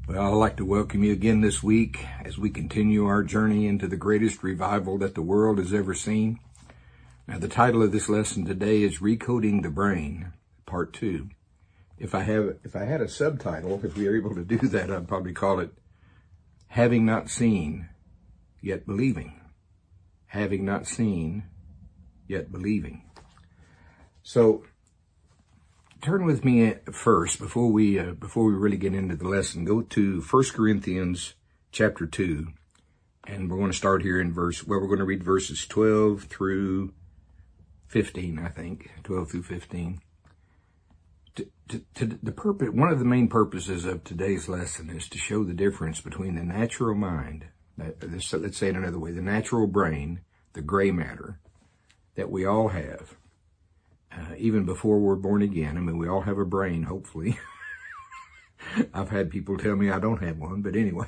Well, I'd like to welcome you again this week as we continue our journey into the greatest revival that the world has ever seen. Now, the title of this lesson today is Recoding the Brain, Part 2. If I had a subtitle, if we were able to do that, I'd probably call it Having Not Seen, Yet Believing. Having not seen, yet believing. So, turn with me first, before we really get into the lesson, go to 1 Corinthians chapter 2, and we're going to start here in we're going to read verses 12 through 15, I think, 12 through 15. One of the main purposes of today's lesson is to show the difference between the natural mind, let's say it another way, the natural brain, the gray matter that we all have. Even before we're born again. I mean, we all have a brain, hopefully. I've had people tell me I don't have one, but anyway.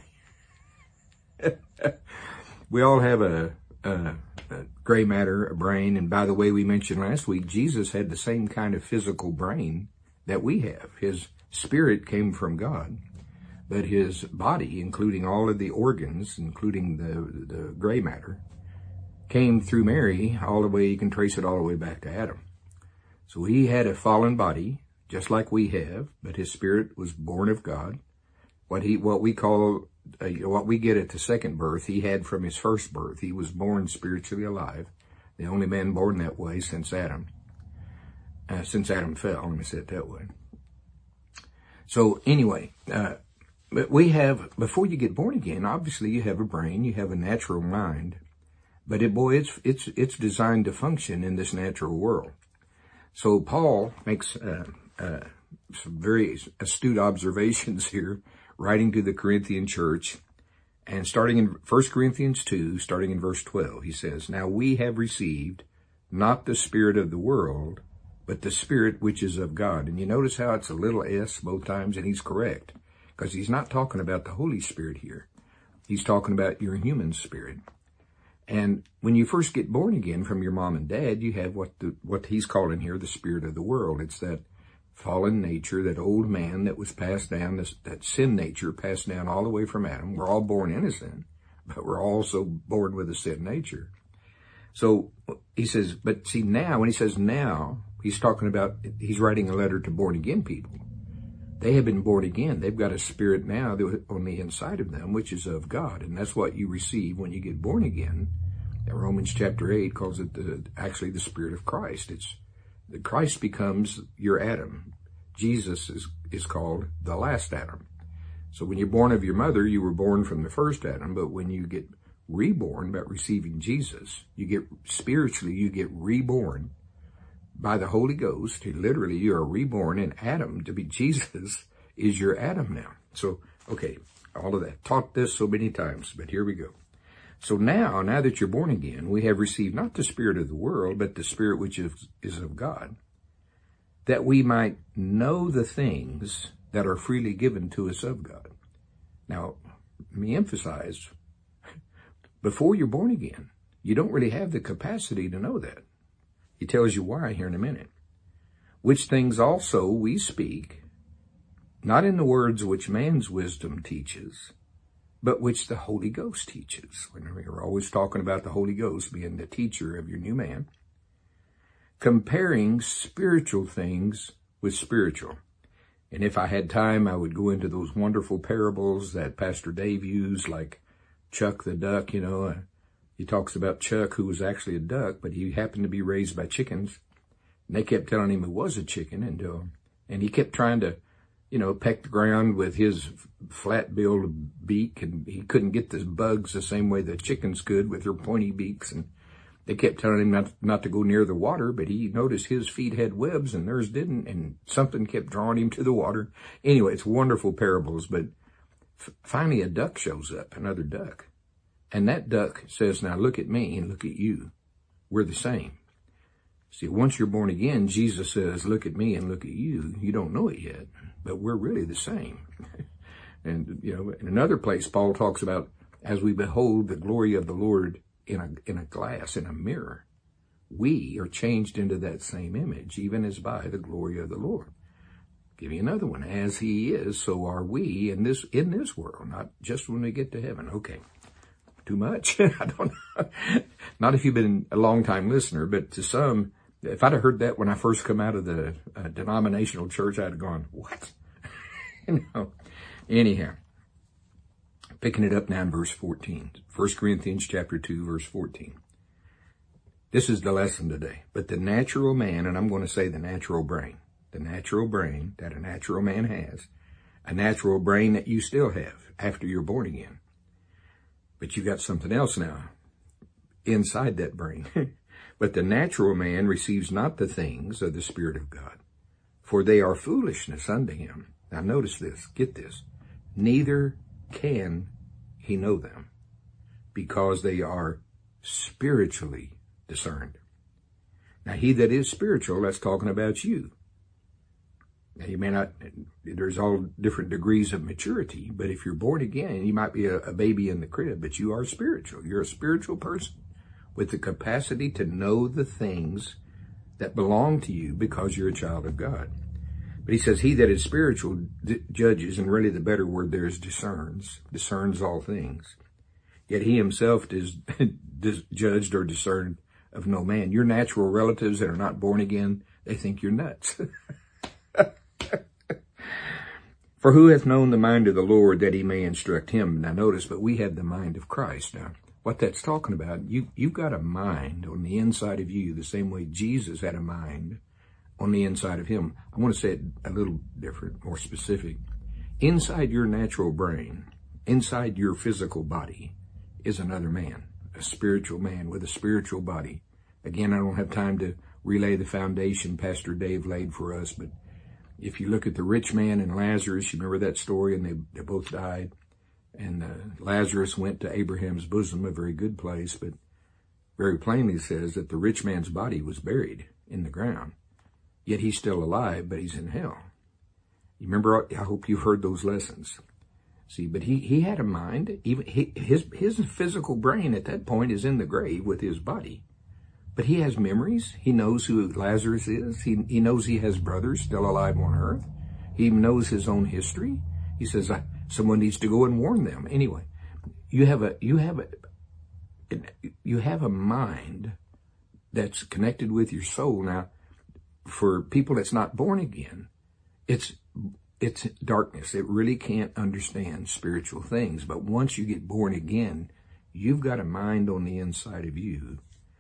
We all have a gray matter, a brain. And by the way, we mentioned last week, Jesus had the same kind of physical brain that we have. His spirit came from God, but his body, including all of the organs, including the gray matter, came through Mary all the way, you can trace it all the way back to Adam. So he had a fallen body, just like we have, but his spirit was born of God. What we get at the second birth, he had from his first birth. He was born spiritually alive, the only man born that way since Adam fell. Let me say it that way. So anyway, but before you get born again, obviously you have a brain, you have a natural mind, but it's designed to function in this natural world. So Paul makes some very astute observations here, writing to the Corinthian church, and starting in 1 Corinthians 2, starting in verse 12, he says, "Now we have received not the spirit of the world, but the Spirit which is of God." And you notice how it's a little s both times, and he's correct, because he's not talking about the Holy Spirit here. He's talking about your human spirit. And when you first get born again from your mom and dad, you have what he's calling here the spirit of the world. It's that fallen nature, that old man that was passed down, that sin nature passed down all the way from Adam. We're all born innocent, but we're also born with a sin nature. So he says, but see now, when he says now, he's writing a letter to born again people. They have been born again. They've got a spirit now on the inside of them, which is of God. And that's what you receive when you get born again. And Romans chapter 8 calls it actually the Spirit of Christ. Christ becomes your Adam. Jesus is called the last Adam. So when you're born of your mother, you were born from the first Adam. But when you get reborn by receiving Jesus, you get reborn by the Holy Ghost. Literally, you are reborn, and Adam, to be Jesus, is your Adam now. So, okay, all of that. Taught this so many times, but here we go. So now that you're born again, we have received not the spirit of the world, but the Spirit which is of God, that we might know the things that are freely given to us of God. Now, let me emphasize, before you're born again, you don't really have the capacity to know that. He tells you why here in a minute. Which things also we speak, not in the words which man's wisdom teaches, but which the Holy Ghost teaches. We're always talking about the Holy Ghost being the teacher of your new man. Comparing spiritual things with spiritual. And if I had time, I would go into those wonderful parables that Pastor Dave used, like Chuck the duck, He talks about Chuck, who was actually a duck, but he happened to be raised by chickens. And they kept telling him he was a chicken, and he kept trying to, peck the ground with his flat-billed beak, and he couldn't get the bugs the same way the chickens could with their pointy beaks. And they kept telling him not to go near the water, but he noticed his feet had webs and theirs didn't, and something kept drawing him to the water. Anyway, it's wonderful parables, but finally a duck shows up, another duck. And that duck says, "Now look at me and look at you. We're the same." See, once you're born again, Jesus says, "Look at me and look at you." You don't know it yet, but we're really the same. And, in another place, Paul talks about, as we behold the glory of the Lord in a glass, in a mirror, we are changed into that same image, even as by the glory of the Lord. Give you another one. As he is, so are we in this world, not just when we get to heaven. Okay. Too much? I don't know. Not if you've been a long time listener, but to some, if I'd have heard that when I first come out of the denominational church, I'd have gone, what? Anyhow, picking it up now in verse 14, 1 Corinthians chapter 2, verse 14. This is the lesson today. But the natural man, and I'm going to say the natural brain that a natural man has, a natural brain that you still have after you're born again. But you got something else now inside that brain. But the natural man receives not the things of the Spirit of God, for they are foolishness unto him. Now notice this, get this. Neither can he know them, because they are spiritually discerned. Now he that is spiritual, that's talking about you. Now, you may not, there's all different degrees of maturity, but if you're born again, you might be a baby in the crib, but you are spiritual. You're a spiritual person with the capacity to know the things that belong to you because you're a child of God. But he says, he that is spiritual judges, and really the better word there is discerns all things. Yet he himself is judged or discerned of no man. Your natural relatives that are not born again, they think you're nuts. For who hath known the mind of the Lord that he may instruct him? Now notice, but we have the mind of Christ. Now, what that's talking about, you've got a mind on the inside of you, the same way Jesus had a mind on the inside of him. I want to say it a little different, more specific. Inside your natural brain, inside your physical body, is another man, a spiritual man with a spiritual body. Again, I don't have time to relay the foundation Pastor Dave laid for us, but if you look at the rich man and Lazarus, you remember that story, and they both died. And Lazarus went to Abraham's bosom, a very good place, but very plainly says that the rich man's body was buried in the ground. Yet he's still alive, but he's in hell. You remember, I hope you've heard those lessons. See, but he had a mind. Even his physical brain at that point is in the grave with his body. But he has memories. He knows who Lazarus is. He knows he has brothers still alive on earth. He knows his own history. He says, someone needs to go and warn them. Anyway, you have a mind that's connected with your soul. Now, for people that's not born again, it's darkness. It really can't understand spiritual things. But once you get born again, you've got a mind on the inside of you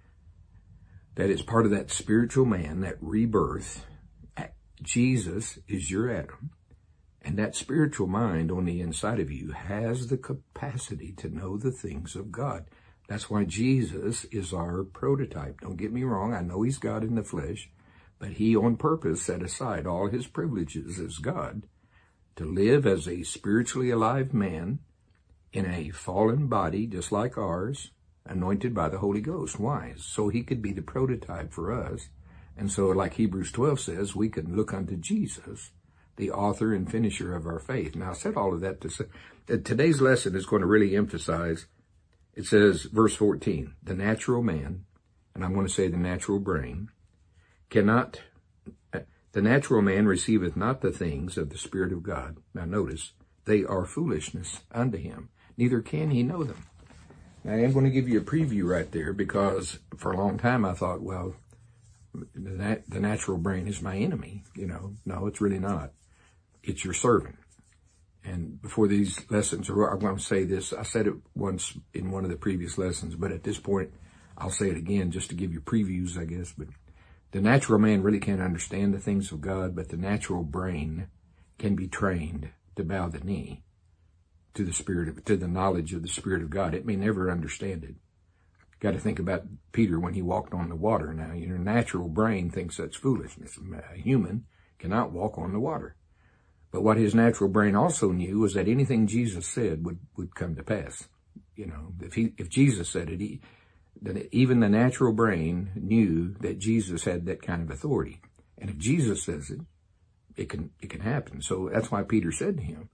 that is part of that spiritual man, that rebirth. Jesus is your Adam. And that spiritual mind on the inside of you has the capacity to know the things of God. That's why Jesus is our prototype. Don't get me wrong. I know he's God in the flesh, but he on purpose set aside all his privileges as God to live as a spiritually alive man in a fallen body just like ours, anointed by the Holy Ghost. Why? So he could be the prototype for us. And so like Hebrews 12 says, we can look unto Jesus, the author and finisher of our faith. Now I said all of that to say that today's lesson is going to really emphasize, it says, verse 14, the natural man, and I'm going to say the natural brain, the natural man receiveth not the things of the Spirit of God. Now notice, they are foolishness unto him, neither can he know them. Now, I am going to give you a preview right there, because for a long time I thought, well, the natural brain is my enemy. No, it's really not. It's your servant. And before these lessons, I'm going to say this. I said it once in one of the previous lessons, but at this point, I'll say it again just to give you previews, I guess. But the natural man really can't understand the things of God, but the natural brain can be trained to bow the knee to the knowledge of the Spirit of God. It may never understand it. Got to think about Peter when he walked on the water. Now, your natural brain thinks that's foolishness. A human cannot walk on the water. But what his natural brain also knew was that anything Jesus said would come to pass. If Jesus said it, then even the natural brain knew that Jesus had that kind of authority. And if Jesus says it, it can happen. So that's why Peter said to him,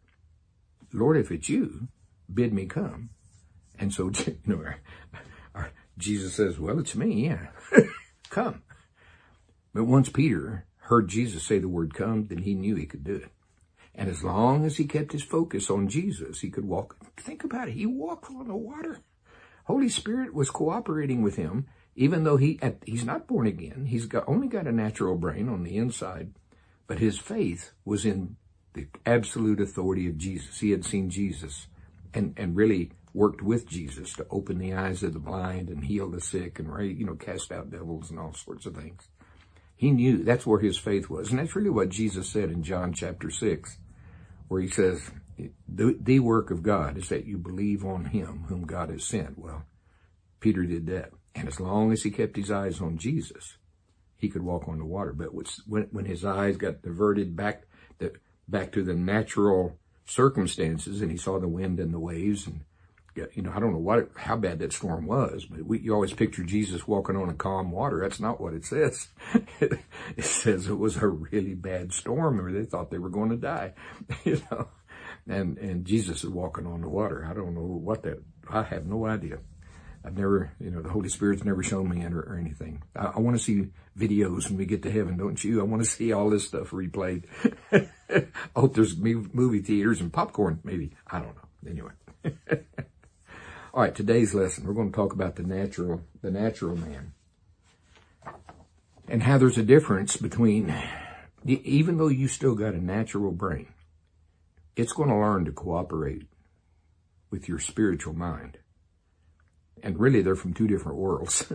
Lord, if it's you, bid me come. And so, Jesus says, well, it's me, yeah. Come. But once Peter heard Jesus say the word come, then he knew he could do it. And as long as he kept his focus on Jesus, he could walk. Think about it. He walked on the water. Holy Spirit was cooperating with him, even though he's not born again. He's only got a natural brain on the inside, but his faith was in the absolute authority of Jesus. He had seen Jesus and really worked with Jesus to open the eyes of the blind and heal the sick and, cast out devils and all sorts of things. He knew that's where his faith was. And that's really what Jesus said in John chapter 6, where he says, the work of God is that you believe on him whom God has sent. Well, Peter did that. And as long as he kept his eyes on Jesus, he could walk on the water. But when his eyes got diverted back to the natural circumstances, and he saw the wind and the waves, and I don't know how bad that storm was, but you always picture Jesus walking on a calm water. That's not what it says. It says it was a really bad storm, or they thought they were going to die, and Jesus is walking on the water. I don't know I have no idea. I've never, the Holy Spirit's never shown me it or anything. I want to see videos when we get to heaven, don't you? I want to see all this stuff replayed. I hope there's movie theaters and popcorn, maybe. I don't know. Anyway. All right, today's lesson, we're going to talk about the natural man. And how there's a difference between, even though you still got a natural brain, it's going to learn to cooperate with your spiritual mind. And really, they're from two different worlds.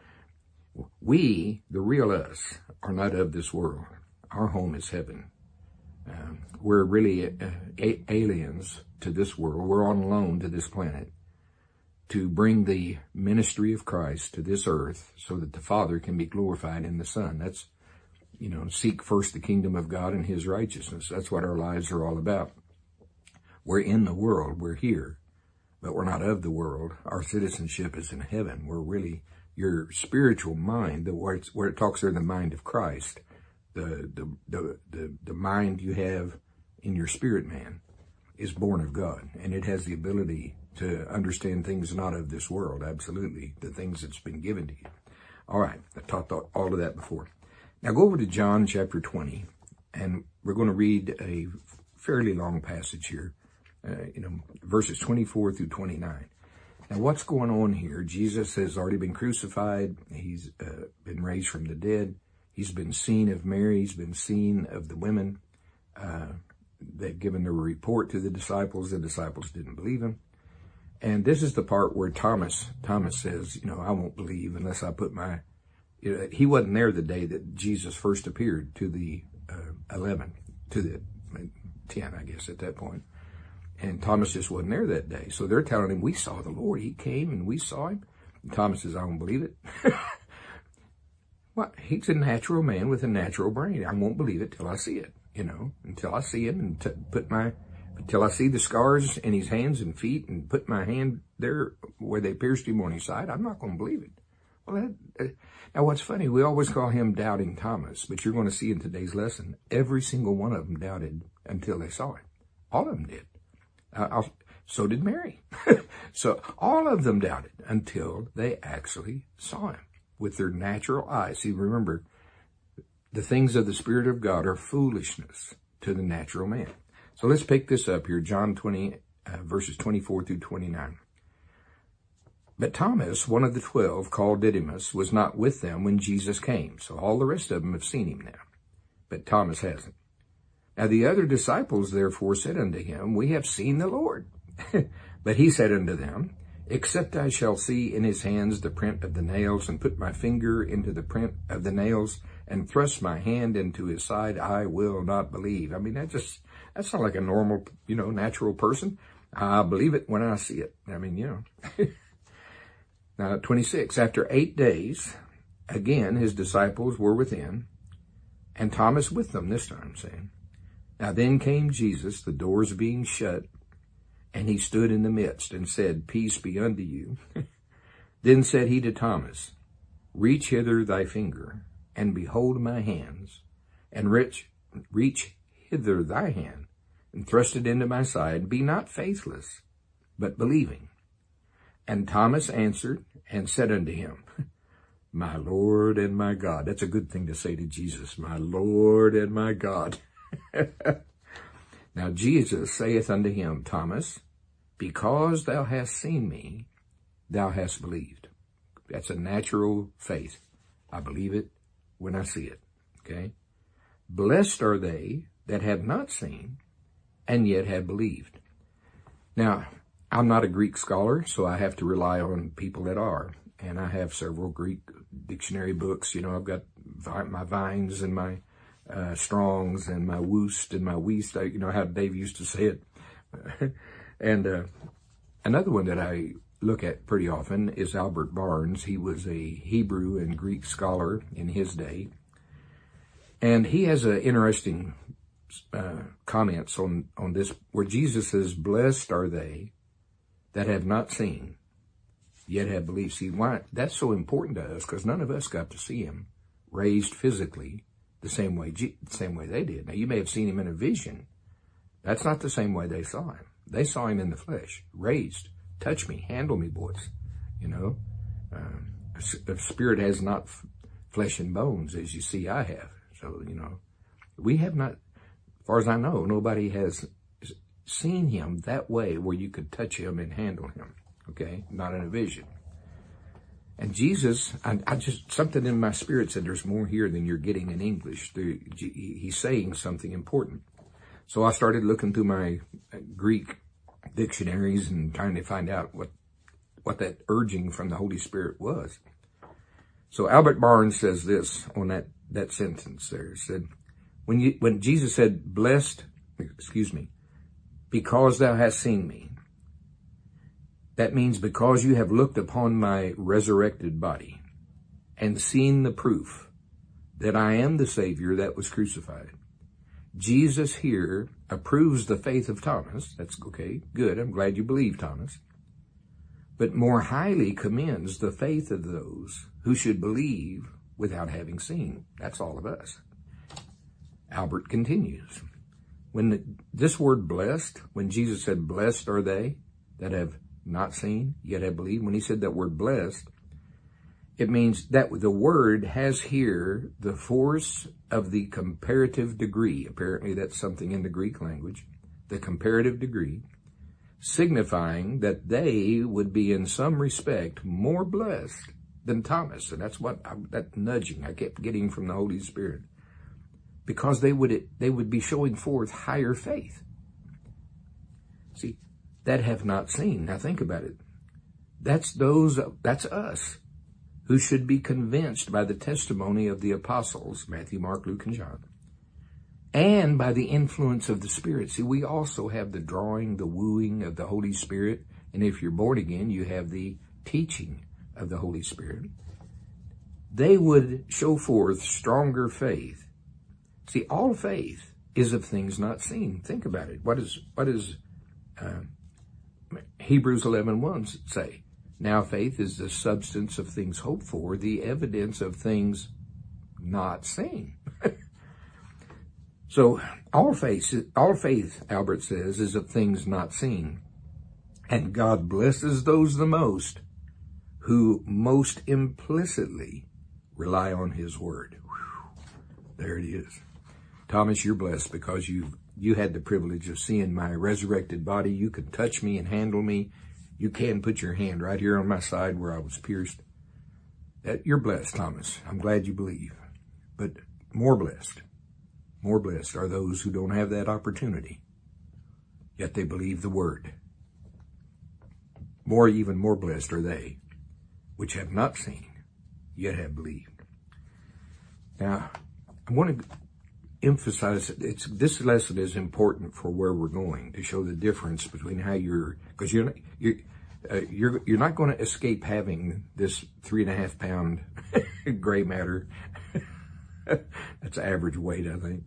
We, the real us, are not of this world. Our home is heaven. We're really aliens to this world. We're on loan to this planet to bring the ministry of Christ to this earth so that the Father can be glorified in the Son. That's, seek first the kingdom of God and his righteousness. That's what our lives are all about. We're in the world. We're here. But we're not of the world. Our citizenship is in heaven. We're really your spiritual mind, where it talks there, the mind of Christ, the mind you have in your spirit man is born of God, and it has the ability to understand things not of this world. Absolutely, the things that's been given to you. All right, I taught all of that before. Now go over to John chapter 20, and we're going to read a fairly long passage here. Verses 24 through 29. Now, what's going on here? Jesus has already been crucified. He's been raised from the dead. He's been seen of Mary. He's been seen of the women. They've given their report to the disciples. The disciples didn't believe him. And this is the part where Thomas says, I won't believe unless I put my... he wasn't there the day that Jesus first appeared to the 11, to the 10, I guess, at that point. And Thomas just wasn't there that day. So they're telling him, we saw the Lord. He came and we saw him. And Thomas says, I don't believe it. Well, he's a natural man with a natural brain. I won't believe it till I see it, until I see him and until I see the scars in his hands and feet and put my hand there where they pierced him on his side. I'm not going to believe it. Well, now what's funny, we always call him Doubting Thomas, but you're going to see in today's lesson, every single one of them doubted until they saw it. All of them did. So did Mary. So all of them doubted until they actually saw him with their natural eyes. See, remember, the things of the Spirit of God are foolishness to the natural man. So let's pick this up here, John 20, verses 24 through 29. But Thomas, one of the 12, called Didymus, was not with them when Jesus came. So all the rest of them have seen him now, but Thomas hasn't. Now the other disciples therefore said unto him, we have seen the Lord. But he said unto them, except I shall see in his hands the print of the nails, and put my finger into the print of the nails, and thrust my hand into his side, I will not believe. I mean, that's not like a normal, natural person. I believe it when I see it. I mean, Now, 26, after 8 days, again, his disciples were within, and Thomas with them this time, saying, now then came Jesus, the doors being shut, and he stood in the midst and said, peace be unto you. Then said he to Thomas, reach hither thy finger, and behold my hands, and reach hither thy hand, and thrust it into my side. Be not faithless, but believing. And Thomas answered and said unto him, my Lord and my God. That's a good thing to say to Jesus, my Lord and my God. Now Jesus saith unto him, Thomas, because thou hast seen me, thou hast believed. That's a natural faith. I believe it when I see it. Okay? Blessed are they that have not seen and yet have believed. Now, I'm not a Greek scholar, so I have to rely on people that are. And I have several Greek dictionary books. You know, I've got my Vines and my Strongs and my Woost and my Weast. You know how Dave used to say it. And another one that I look at pretty often is Albert Barnes. He was a Hebrew and Greek scholar in his day. And he has an interesting comments on this, where Jesus says, blessed are they that have not seen, yet have believed. See, why that's so important to us, because none of us got to see him raised physically the same way they did. Now, you may have seen him in a vision. That's not the same way they saw him. They saw him in the flesh, raised. Touch me, handle me, boys. You know, the spirit has not flesh and bones, as you see I have. So, you know, we have not, as far as I know, nobody has seen him that way where you could touch him and handle him. Okay? Not in a vision. And Jesus, I just, something in my spirit said there's more here than you're getting in English. He's saying something important. So I started looking through my Greek dictionaries and trying to find out what that urging from the Holy Spirit was. So Albert Barnes says this on that sentence there. It said, when Jesus said, because thou hast seen me, that means because you have looked upon my resurrected body and seen the proof that I am the Savior that was crucified. Jesus here approves the faith of Thomas. That's okay, good. I'm glad you believe, Thomas. But more highly commends the faith of those who should believe without having seen. That's all of us. Albert continues. When this word blessed, when Jesus said, blessed are they that have not seen, yet have believed, when he said that word blessed, it means that the word has here the force of the comparative degree. Apparently that's something in the Greek language, the comparative degree, signifying that they would be in some respect more blessed than Thomas. And that's that nudging I kept getting from the Holy Spirit. Because they would be showing forth higher faith. See, that have not seen. Now think about it. That's us, who should be convinced by the testimony of the apostles, Matthew, Mark, Luke, and John, and by the influence of the Spirit. See, we also have the drawing, the wooing of the Holy Spirit, and if you're born again, you have the teaching of the Holy Spirit. They would show forth stronger faith. See, all faith is of things not seen. Think about it. What does Hebrews 11:1 say? Now faith is the substance of things hoped for, the evidence of things not seen. So all faith, Albert says, is of things not seen. And God blesses those the most who most implicitly rely on his word. Whew. There it is. Thomas, you're blessed because you had the privilege of seeing my resurrected body. You can touch me and handle me. You can put your hand right here on my side where I was pierced. You're blessed, Thomas. I'm glad you believe. But more blessed are those who don't have that opportunity, yet they believe the word. Even more blessed are they which have not seen, yet have believed. Now, I want to emphasize this lesson is important for where we're going, to show the difference between how because you're not going to escape having this 3.5 pound gray matter. That's average weight, I think.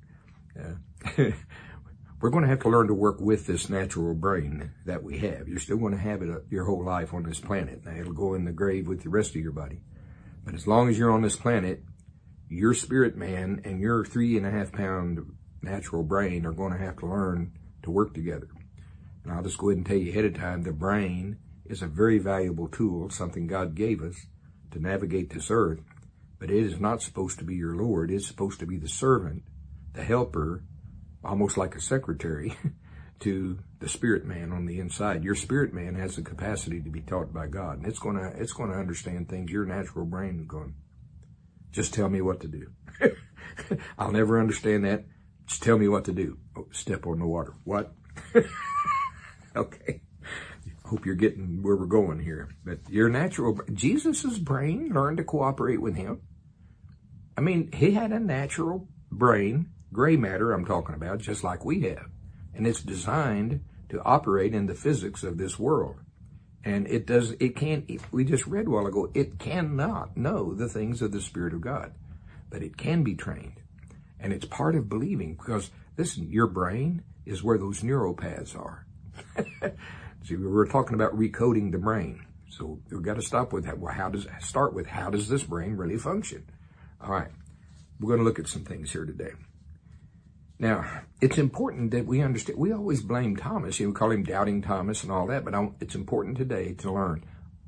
We're going to have to learn to work with this natural brain that we have. You're still going to have it your whole life on this planet. Now, it'll go in the grave with the rest of your body. But as long as you're on this planet, your spirit man and your 3.5 pound natural brain are going to have to learn to work together. And I'll just go ahead and tell you ahead of time, the brain is a very valuable tool, something God gave us to navigate this earth. but it is not supposed to be your Lord. It's supposed to be the servant, the helper, almost like a secretary to the spirit man on the inside. Your spirit man has the capacity to be taught by God, and it's going to understand things your natural brain is going, just tell me what to do. I'll never understand that. Just tell me what to do. Oh, step on the water. What? Okay. Hope you're getting where we're going here. But your natural, Jesus's brain learned to cooperate with him. I mean, he had a natural brain, gray matter I'm talking about, just like we have. And it's designed to operate in the physics of this world. And we just read a while ago, it cannot know the things of the Spirit of God. But it can be trained. And it's part of believing, because, listen, your brain is where those neuropaths are. See, we were talking about recoding the brain. So we've got to stop with that. Well, how does this brain really function? All right. We're going to look at some things here today. Now, it's important that we understand. We always blame Thomas. We call him Doubting Thomas and all that, but it's important today to learn.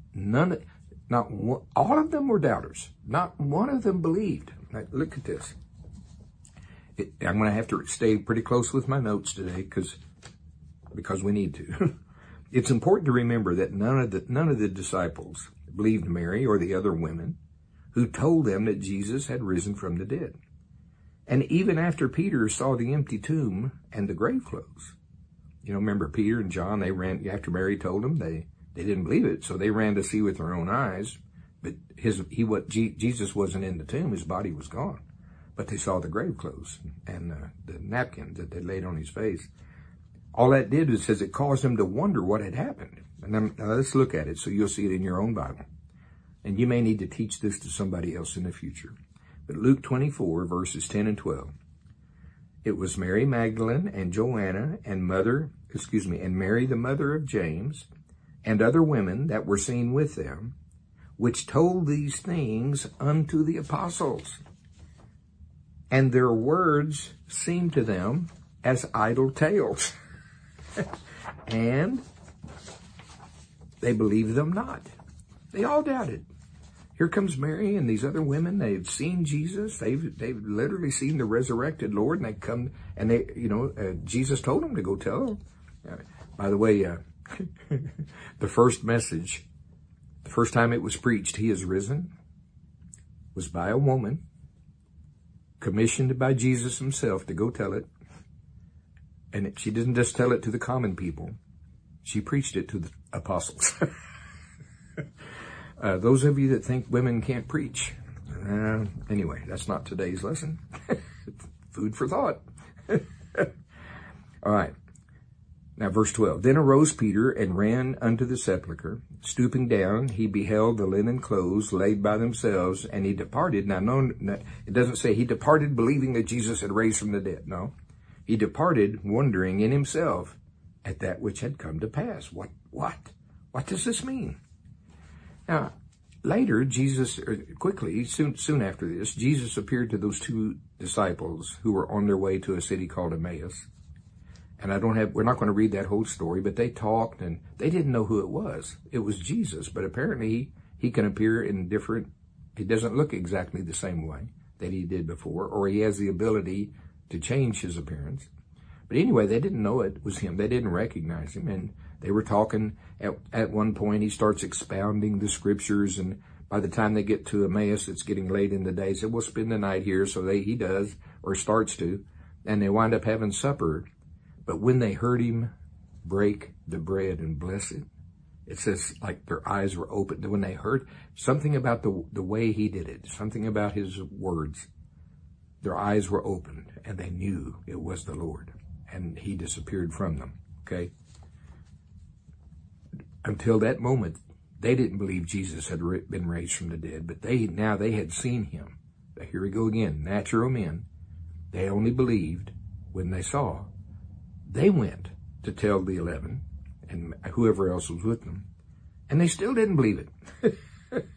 All of them were doubters. Not one of them believed. Now, look at this. I'm going to have to stay pretty close with my notes today because we need to. It's important to remember that none of the disciples believed Mary or the other women who told them that Jesus had risen from the dead. And even after Peter saw the empty tomb and the grave clothes, remember Peter and John, they ran after Mary told them, they didn't believe it. So they ran to see with their own eyes, but Jesus wasn't in the tomb. His body was gone, but they saw the grave clothes and the napkin that they laid on his face. All that did is, it caused them to wonder what had happened. And now let's look at it so you'll see it in your own Bible. And you may need to teach this to somebody else in the future. But Luke 24, verses 10 and 12. It was Mary Magdalene and Joanna and Mary the mother of James and other women that were seen with them, which told these things unto the apostles. And their words seemed to them as idle tales. And they believed them not. They all doubted. Here comes Mary and these other women. They've seen Jesus. They've literally seen the resurrected Lord, and they come and Jesus told them to go tell them. By the way, the first message, the first time it was preached, He is risen, was by a woman commissioned by Jesus himself to go tell it. And she didn't just tell it to the common people. She preached it to the apostles. Those of you that think women can't preach. Anyway, that's not today's lesson. Food for thought. All right. Now, verse 12. Then arose Peter and ran unto the sepulchre. Stooping down, he beheld the linen clothes laid by themselves, and he departed. Now, no, it doesn't say he departed believing that Jesus had raised from the dead. No. He departed wondering in himself at that which had come to pass. What does this mean? Now, later, soon after this, Jesus appeared to those two disciples who were on their way to a city called Emmaus. And we're not going to read that whole story, but they talked and they didn't know who it was. It was Jesus, but apparently he can appear he doesn't look exactly the same way that he did before, or he has the ability to change his appearance. But anyway, they didn't know it was him. They didn't recognize him. And they were talking. At one point, he starts expounding the scriptures. And by the time they get to Emmaus, it's getting late in the day. He said, we'll spend the night here. So he does, or starts to. And they wind up having supper. But when they heard him break the bread and bless it, it says like their eyes were opened. When they heard something about the way he did it, something about his words, their eyes were opened and they knew it was the Lord, and he disappeared from them. Okay. Until that moment, they didn't believe Jesus had been raised from the dead, but they had seen him. Here we go again. Natural men. They only believed when they saw. They went to tell the 11 and whoever else was with them, and they still didn't believe it.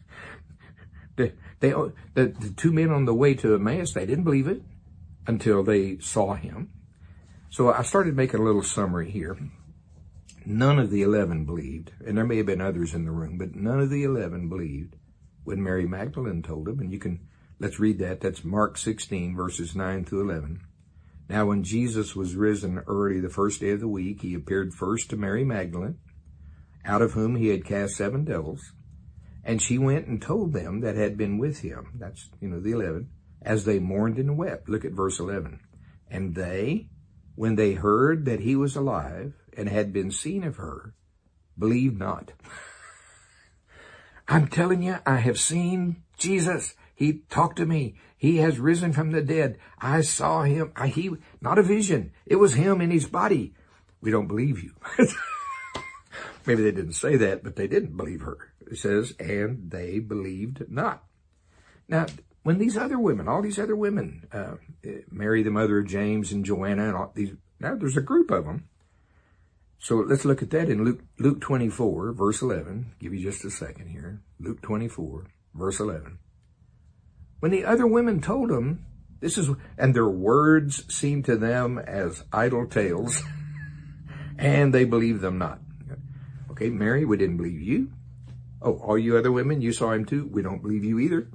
The two men on the way to Emmaus, they didn't believe it until they saw him. So I started making a little summary here. None of the 11 believed, and there may have been others in the room, but none of the 11 believed when Mary Magdalene told them. And you can Let's read that. That's Mark 16, verses 9 through 11. Now when Jesus was risen early the first day of the week, he appeared first to Mary Magdalene, out of whom he had cast 7 devils. And she went and told them that had been with him, that's, the 11, as they mourned and wept. Look at verse 11. And they, when they heard that he was alive and had been seen of her, believed not. I'm telling you, I have seen Jesus. He talked to me. He has risen from the dead. I saw him. Not a vision. It was him in his body. We don't believe you. Maybe they didn't say that, but they didn't believe her. It says, and they believed not. Now, when these other women, all these other women, Mary, the mother of James, and Joanna, and all these, now there's a group of them. So let's look at that in Luke 24, verse 11. Give you just a second here. Luke 24, verse 11. When the other women told him, and their words seemed to them as idle tales, and they believed them not. Okay, Mary, we didn't believe you. Oh, all you other women, you saw him too? We don't believe you either.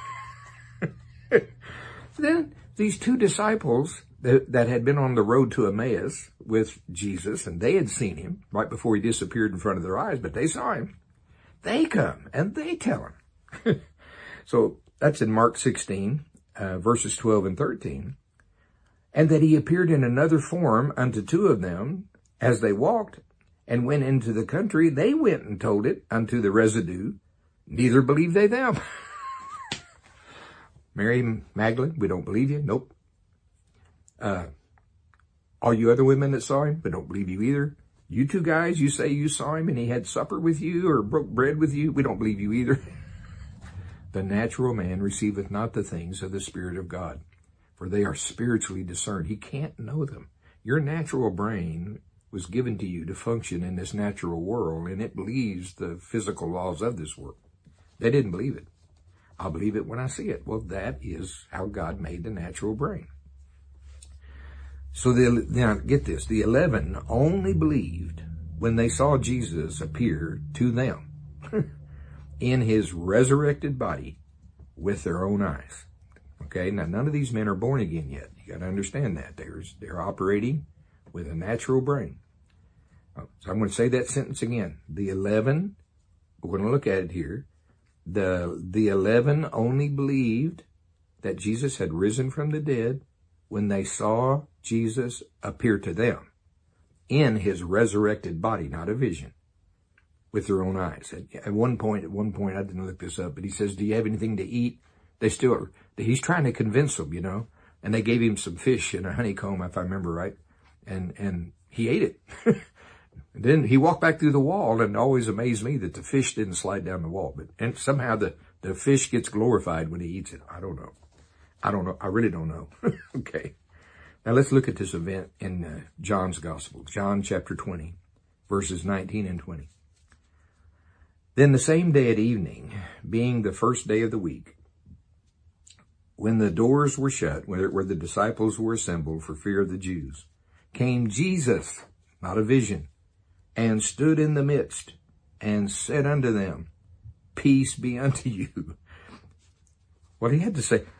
Then these 2 disciples that had been on the road to Emmaus with Jesus, and they had seen him right before he disappeared in front of their eyes, but they saw him. They come and they tell him. So that's in Mark 16, verses 12 and 13. And that he appeared in another form unto 2 of them as they walked, and went into the country. They went and told it unto the residue. Neither believed they them. Mary Magdalene, we don't believe you. Nope. All you other women that saw him, we don't believe you either. You 2 guys, you say you saw him and he had supper with you or broke bread with you. We don't believe you either. The natural man receiveth not the things of the Spirit of God, for they are spiritually discerned. He can't know them. Your natural brain was given to you to function in this natural world, and it believes the physical laws of this world. They didn't believe it. I'll believe it when I see it. Well, that is how God made the natural brain. So now get this, the 11 only believed when they saw Jesus appear to them in his resurrected body with their own eyes. Okay, now none of these men are born again yet. You got to understand that. They're operating with a natural brain. So I'm going to say that sentence again. The 11, we're going to look at it here. The 11 only believed that Jesus had risen from the dead when they saw Jesus appear to them in his resurrected body, not a vision, with their own eyes. At one point, I didn't look this up, but he says, do you have anything to eat? He's trying to convince them, and they gave him some fish and a honeycomb, if I remember right. And he ate it. Then he walked back through the wall, and it always amazed me that the fish didn't slide down the wall. And somehow the fish gets glorified when he eats it. I don't know. I really don't know. Okay. Now let's look at this event in John's Gospel. John chapter 20, verses 19 and 20. Then the same day at evening, being the first day of the week, when the doors were shut, where the disciples were assembled for fear of the Jews, came Jesus, not a vision, and stood in the midst, and said unto them, Peace be unto you. What he had to say,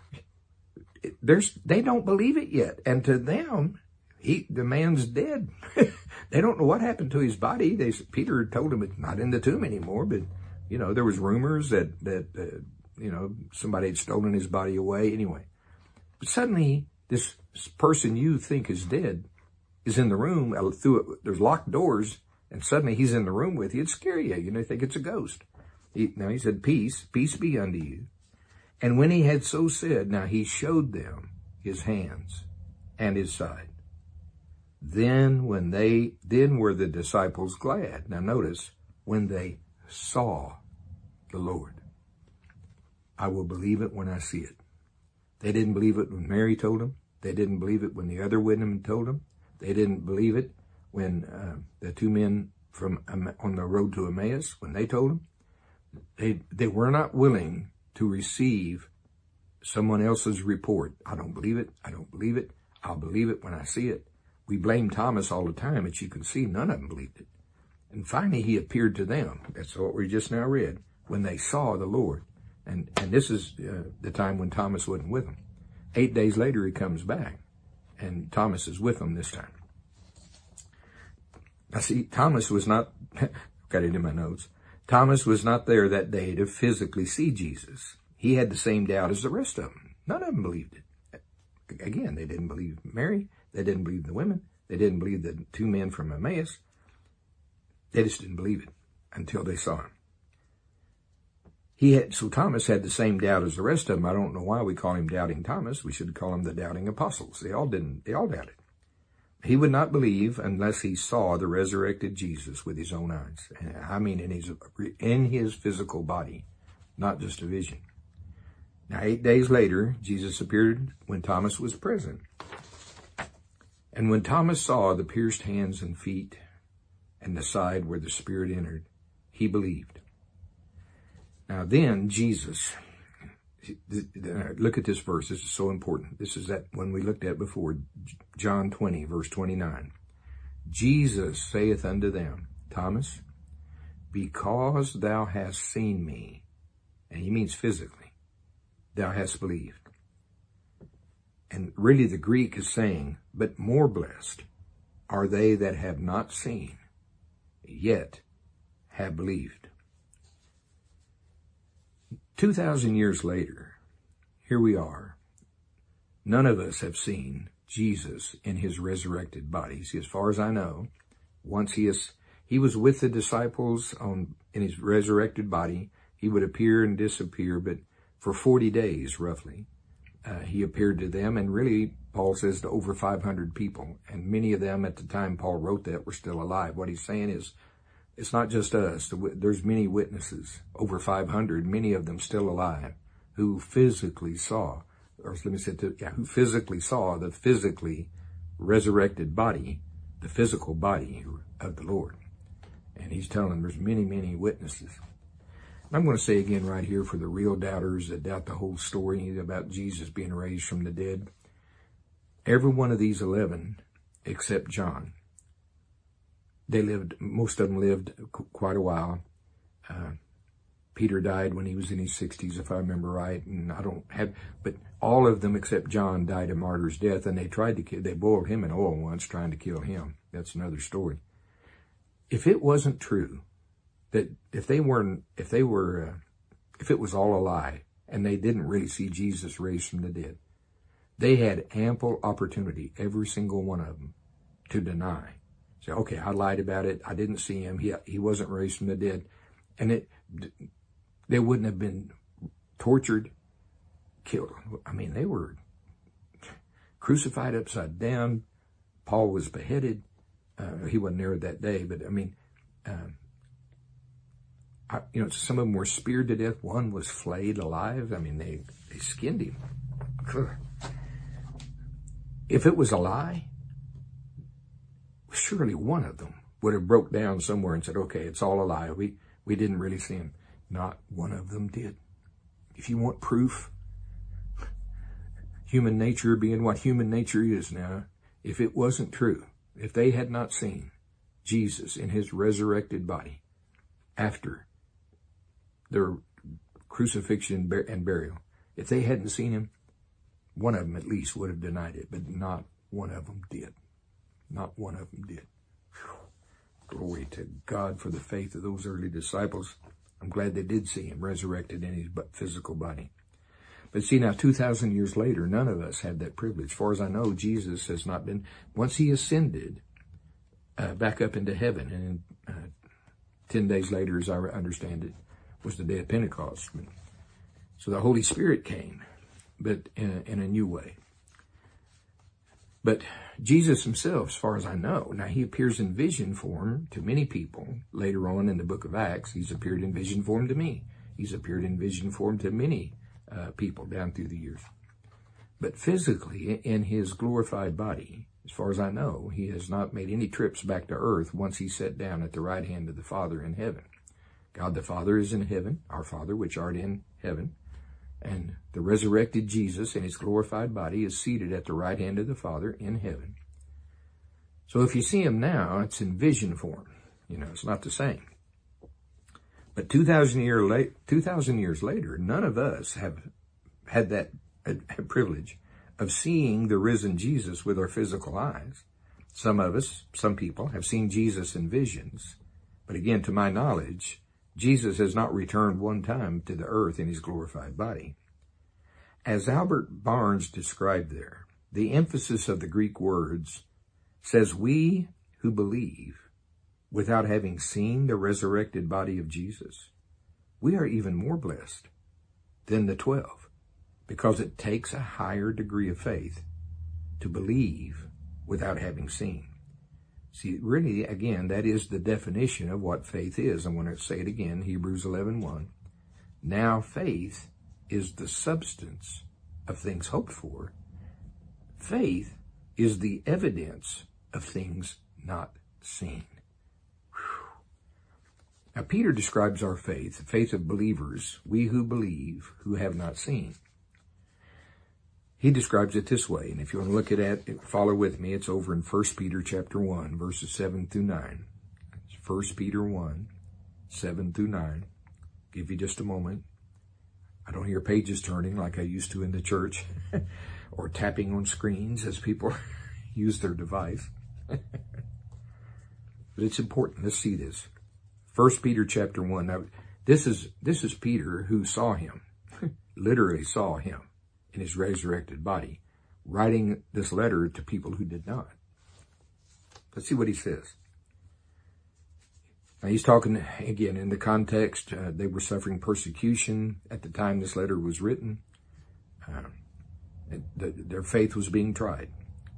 they don't believe it yet. And to them, the man's dead. They don't know what happened to his body. Peter told him it's not in the tomb anymore, but, there was rumors that somebody had stolen his body away. Anyway, but suddenly this person you think is dead is in the room there's locked doors, and suddenly he's in the room with you. It'd scare you. You think it's a ghost. He said, peace be unto you. And when he had so said, now he showed them his hands and his side. Then were the disciples glad. Now notice, when they saw the Lord. I will believe it when I see it. They didn't believe it when Mary told them. They didn't believe it when the other women told them. They didn't believe it when the 2 men on the road to Emmaus, when they told them. They were not willing to receive someone else's report. I don't believe it. I don't believe it. I'll believe it when I see it. We blame Thomas all the time, but you can see none of them believed it. And finally, he appeared to them. That's what we just now read. When they saw the Lord. And this is the time when Thomas wasn't with him. 8 days later, he comes back, and Thomas is with him this time. Now, see, Thomas was not, got it in my notes, Thomas was not there that day to physically see Jesus. He had the same doubt as the rest of them. None of them believed it. Again, they didn't believe Mary. They didn't believe the women. They didn't believe the two men from Emmaus. They just didn't believe it until they saw him. So Thomas had the same doubt as the rest of them. I don't know why we call him Doubting Thomas. We should call him the Doubting Apostles. They all doubted. He would not believe unless he saw the resurrected Jesus with his own eyes. I mean, in his physical body, not just a vision. Now, 8 days later, Jesus appeared when Thomas was present. And when Thomas saw the pierced hands and feet and the side where the Spirit entered, he believed. Now then, Jesus, look at this verse. This is so important. This is that one we looked at before, John 20, verse 29. Jesus saith unto them, Thomas, because thou hast seen me, and he means physically, thou hast believed. And really the Greek is saying, but more blessed are they that have not seen, yet have believed. 2,000 years later, here we are. None of us have seen Jesus in his resurrected body. See, as far as I know, once he was with the disciples in his resurrected body. He would appear and disappear, but for 40 days, roughly, he appeared to them. And really, Paul says to over 500 people. And many of them at the time Paul wrote that were still alive. What he's saying is, it's not just us. There's many witnesses, over 500, many of them still alive, who physically saw, who physically saw the physically resurrected body, the physical body of the Lord. And he's telling them there's many, many witnesses. And I'm going to say again right here for the real doubters that doubt the whole story about Jesus being raised from the dead, every one of these 11, except John, most of them lived quite a while. Peter died when he was in his 60s, if I remember right, and but all of them except John died a martyr's death, and they boiled him in oil once trying to kill him. That's another story. If it wasn't true, that if it was all a lie, and they didn't really see Jesus raised from the dead, they had ample opportunity, every single one of them, to deny. Say, okay, I lied about it. I didn't see him. He wasn't raised from the dead. And they wouldn't have been tortured, killed. I mean, they were crucified upside down. Paul was beheaded. He wasn't there that day, but I mean, some of them were speared to death. One was flayed alive. I mean, they skinned him. If it was a lie, surely one of them would have broke down somewhere and said, okay, it's all a lie. We didn't really see him. Not one of them did. If you want proof, human nature being what human nature is now, if it wasn't true, if they had not seen Jesus in his resurrected body after their crucifixion and burial, if they hadn't seen him, one of them at least would have denied it, but not one of them did. Not one of them did. Whew. Glory to God for the faith of those early disciples. I'm glad they did see him resurrected in his physical body. But see, now 2,000 years later, none of us had that privilege. As far as I know, Jesus has not been, once he ascended back up into heaven, and 10 days later, as I understand it, was the day of Pentecost. So the Holy Spirit came, but in a new way. But Jesus himself, as far as I know, now he appears in vision form to many people. Later on in the book of Acts, he's appeared in vision form to me. He's appeared in vision form to many people down through the years. But physically, in his glorified body, as far as I know, he has not made any trips back to earth once he sat down at the right hand of the Father in heaven. God the Father is in heaven, our Father which art in heaven. And the resurrected Jesus in his glorified body is seated at the right hand of the Father in heaven. So if you see him now, it's in vision form. It's not the same. But 2,000 years later, none of us have had that privilege of seeing the risen Jesus with our physical eyes. Some of us, some people, have seen Jesus in visions. But again, to my knowledge, Jesus has not returned one time to the earth in his glorified body. As Albert Barnes described there, the emphasis of the Greek words says, we who believe without having seen the resurrected body of Jesus, we are even more blessed than the 12, because it takes a higher degree of faith to believe without having seen. See, really, again, that is the definition of what faith is. I want to say it again, Hebrews 11:1. Now faith is the substance of things hoped for. Faith is the evidence of things not seen. Now, Peter describes our faith, the faith of believers, we who believe, who have not seen. He describes it this way, and if you want to look at it, follow with me. It's over in 1 Peter chapter 1, verses 7 through 9. It's 1 Peter 1, 7 through 9. Give you just a moment. I don't hear pages turning like I used to in the church, or tapping on screens as people use their device. But it's important. Let's see this. 1 Peter chapter 1. Now, this is Peter who saw him, literally saw him in his resurrected body, writing this letter to people who did not. Let's see what he says. Now, he's talking, again, in the context, they were suffering persecution at the time this letter was written. Their faith was being tried.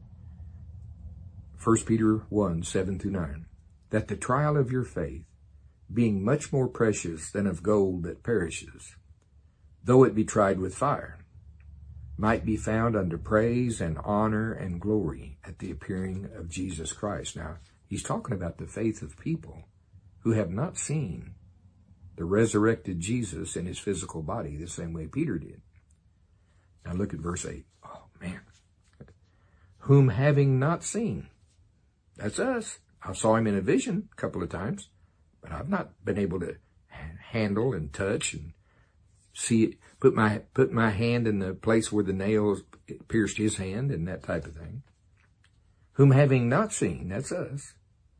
1 Peter 1, 7 through 9. That the trial of your faith, being much more precious than of gold that perishes, though it be tried with fire, might be found unto praise and honor and glory at the appearing of Jesus Christ. Now, he's talking about the faith of people who have not seen the resurrected Jesus in his physical body the same way Peter did. Now look at verse 8. Oh, man. Whom having not seen, that's us. I saw him in a vision a couple of times, but I've not been able to handle and touch and see it, put my hand in the place where the nails pierced his hand and that type of thing. Whom having not seen, that's us.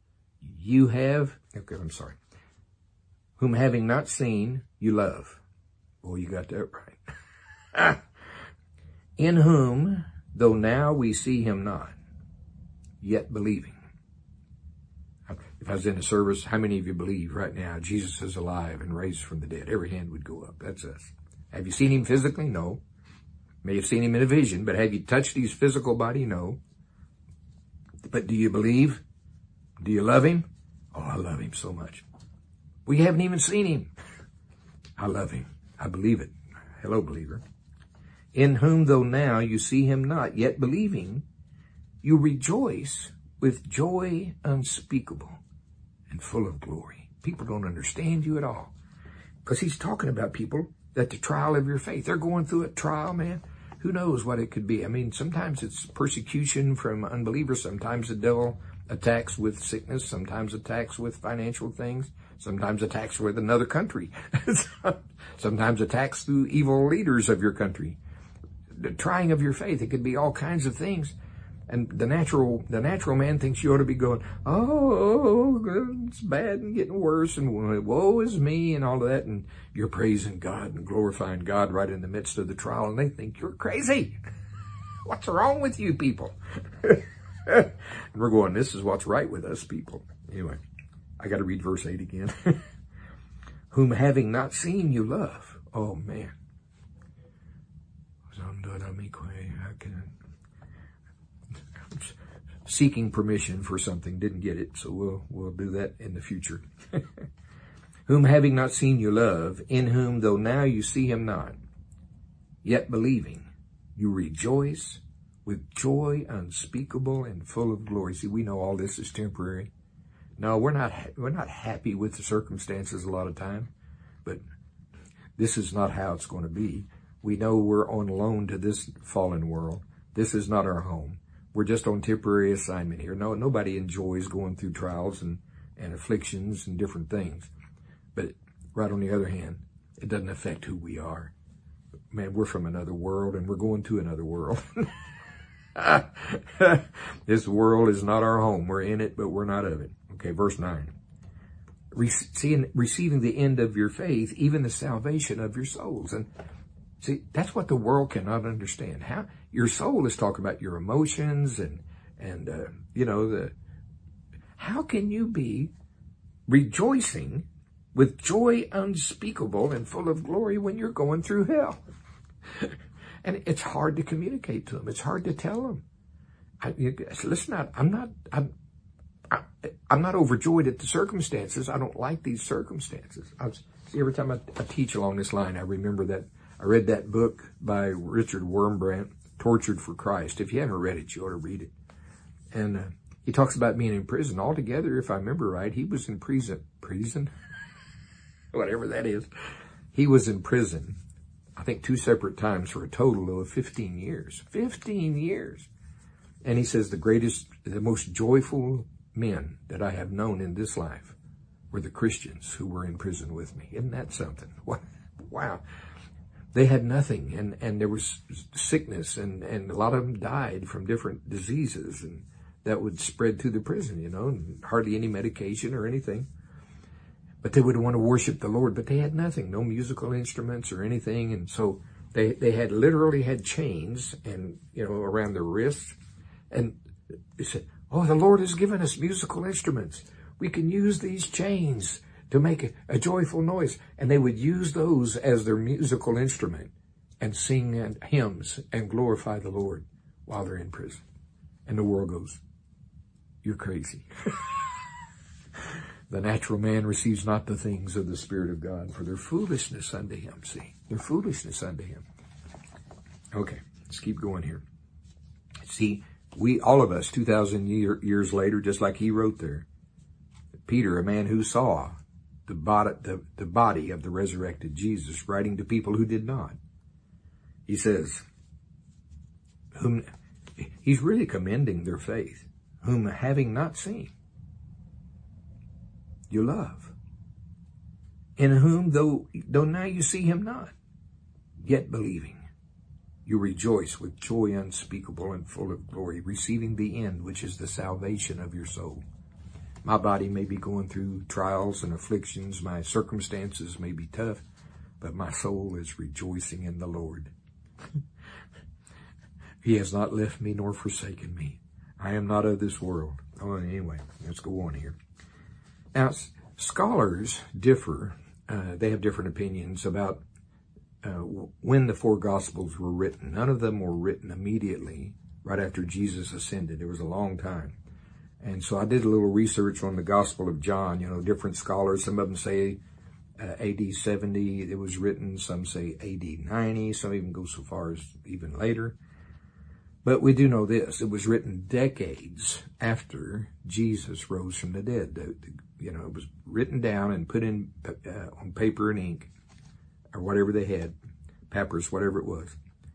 Whom having not seen, you love. Boy, you got that right. In whom, though now we see him not, yet believing. If I was in a service, how many of you believe right now Jesus is alive and raised from the dead? Every hand would go up. That's us. Have you seen him physically? No. May have seen him in a vision, but have you touched his physical body? No. But do you believe? Do you love him? Oh, I love him so much. We haven't even seen him. I love him. I believe it. Hello, believer. In whom, though now you see him not, yet believing, you rejoice with joy unspeakable and full of glory. People don't understand you at all. Because he's talking about people that the trial of your faith, they're going through a trial, man. Who knows what it could be? I mean, sometimes it's persecution from unbelievers. Sometimes the devil attacks with sickness. Sometimes attacks with financial things. Sometimes attacks with another country. Sometimes attacks through evil leaders of your country. The trying of your faith, it could be all kinds of things. And the natural man thinks you ought to be going, oh, it's bad and getting worse and woe is me and all of that. And you're praising God and glorifying God right in the midst of the trial. And they think you're crazy. What's wrong with you people? And we're going, this is what's right with us people. Anyway, I got to read verse 8 again. Whom having not seen you love. Oh, man. Seeking permission for something, didn't get it, so we'll do that in the future. Whom having not seen you love, in whom though now you see him not, yet believing, you rejoice with joy unspeakable and full of glory. See, we know all this is temporary. No, we're not happy with the circumstances a lot of time, but this is not how it's going to be. We know we're on loan to this fallen world. This is not our home. We're just on temporary assignment here. No, nobody enjoys going through trials and afflictions and different things. But Right on the other hand, it doesn't affect who we are. Man, we're from another world and we're going to another world. This world is not our home. We're in it, but we're not of it. Okay, verse 9. Receiving the end of your faith, even the salvation of your souls. And see, that's what the world cannot understand. How your soul is talking about your emotions and how can you be rejoicing with joy unspeakable and full of glory when you're going through hell? And it's hard to communicate to them. It's hard to tell them. Listen, I'm not overjoyed at the circumstances. I don't like these circumstances. Every time I teach along this line, I remember that I read that book by Richard Wurmbrand, Tortured for Christ. If you haven't read it, you ought to read it. And he talks about being in prison. Altogether, if I remember right, he was in prison, whatever that is. He was in prison, I think 2 separate times for a total of 15 years. 15 years. And he says the most joyful men that I have known in this life were the Christians who were in prison with me. Isn't that something? Wow. They had nothing, and there was sickness, and a lot of them died from different diseases, and that would spread through the prison, and hardly any medication or anything. But they would want to worship the Lord, but they had nothing, no musical instruments or anything, and so they had literally had chains and around their wrists, and they said, "Oh, the Lord has given us musical instruments. We can use these chains to make a joyful noise." And they would use those as their musical instrument and sing hymns and glorify the Lord while they're in prison. And the world goes, "You're crazy." The natural man receives not the things of the Spirit of God, for their foolishness unto him. See, their foolishness unto him. Okay, let's keep going here. See, all of us, 2,000 years later, just like he wrote there, Peter, a man who saw the body of the resurrected Jesus, writing to people who did not. He says, he's really commending their faith, whom having not seen, you love, in whom, though now you see him not, yet believing, you rejoice with joy unspeakable and full of glory, receiving the end, which is the salvation of your soul. My body may be going through trials and afflictions. My circumstances may be tough, but my soul is rejoicing in the Lord. He has not left me nor forsaken me. I am not of this world. Oh, anyway, let's go on here. Now, scholars differ. They have different opinions about when the 4 Gospels were written. None of them were written immediately right after Jesus ascended. It was a long time. And so I did a little research on the Gospel of John. Different scholars, some of them say AD 70 it was written. Some say AD 90. Some even go so far as even later. But we do know this. It was written decades after Jesus rose from the dead. It was written down and put in on paper and ink, or whatever they had, papyrus, whatever it was,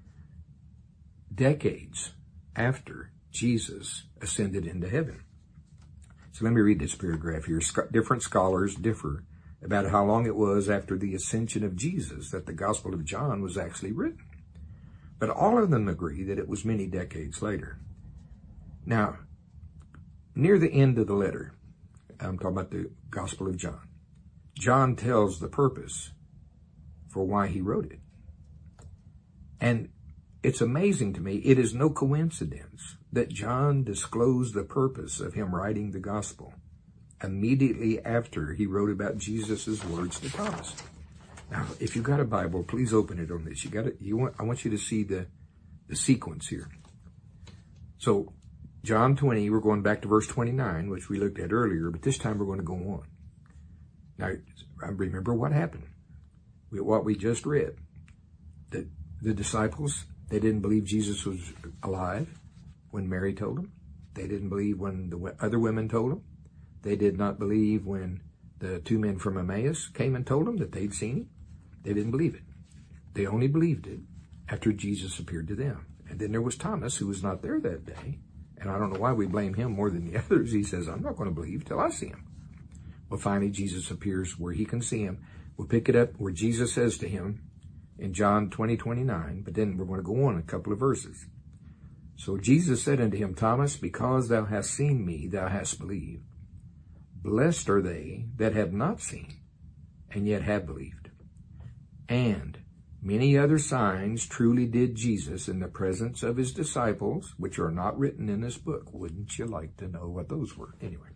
decades after Jesus ascended into heaven. So let me read this paragraph here. Different scholars differ about how long it was after the ascension of Jesus that the Gospel of John was actually written. But all of them agree that it was many decades later. Now, near the end of the letter, I'm talking about the Gospel of John, John tells the purpose for why he wrote it. And it's amazing to me, it is no coincidence that John disclosed the purpose of him writing the gospel immediately after he wrote about Jesus' words to Thomas. Now, if you've got a Bible, please open it on this. I want you to see the sequence here. So, John 20, we're going back to verse 29, which we looked at earlier, but this time we're going to go on. Now, remember what happened. What we just read. The disciples, they didn't believe Jesus was alive when Mary told them. They didn't believe when the other women told them. They did not believe when the 2 men from Emmaus came and told them that they'd seen him. They didn't believe it. They only believed it after Jesus appeared to them. And then there was Thomas, who was not there that day. And I don't know why we blame him more than the others. He says, I'm not going to believe till I see him. Well, finally, Jesus appears where he can see him. We'll pick it up where Jesus says to him in John 20:29, but then we're going to go on a couple of verses. So Jesus said unto him, Thomas, because thou hast seen me, thou hast believed. Blessed are they that have not seen, and yet have believed. And many other signs truly did Jesus in the presence of his disciples, which are not written in this book. Wouldn't you like to know what those were? Anyway.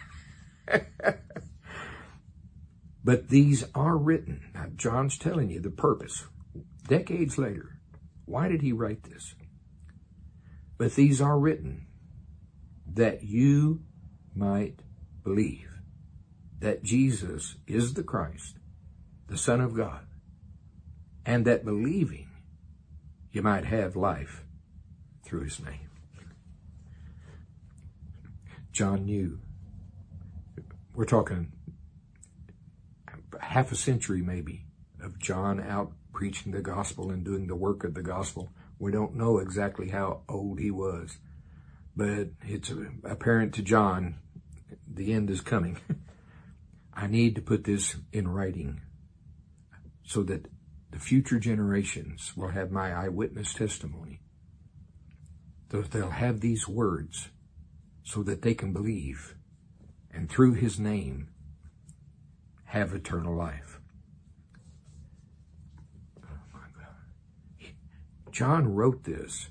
But these are written. Now, John's telling you the purpose. Decades later, why did he write this? But these are written that you might believe that Jesus is the Christ, the Son of God, and that believing you might have life through his name. John knew. We're talking half a century maybe of John out preaching the gospel and doing the work of the gospel. We don't know exactly how old he was, but it's apparent to John the end is coming. I need to put this in writing so that the future generations will have my eyewitness testimony. They'll have these words so that they can believe and through his name have eternal life. Oh my God. John wrote this